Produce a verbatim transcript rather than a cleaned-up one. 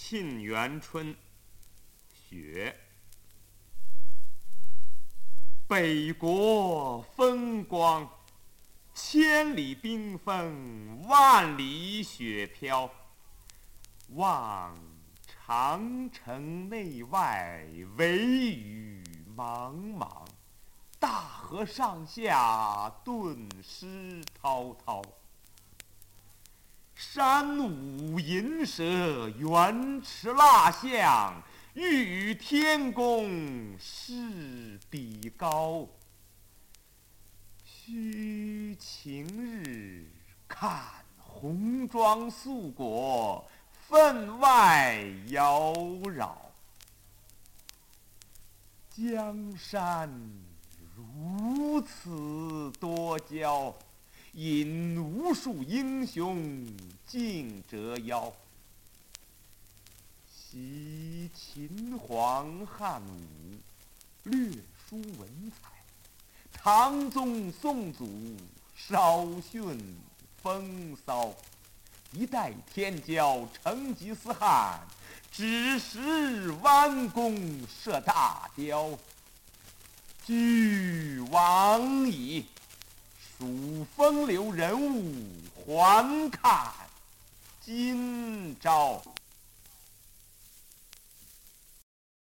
沁园春·雪。北国风光，千里冰封，万里雪飘。望长城内外，惟余莽莽。大河上下，顿失滔滔。山舞银蛇，原驰蜡象，欲与天公试比高。须晴日，看红装素裹，分外妖娆。江山如此多娇，引无数英雄竞折腰。习秦皇汉武，略输文采；唐宗宋祖，稍逊风骚。一代天骄成吉思汗，只识弯弓射大雕。俱往矣，数风流人物，还看今朝。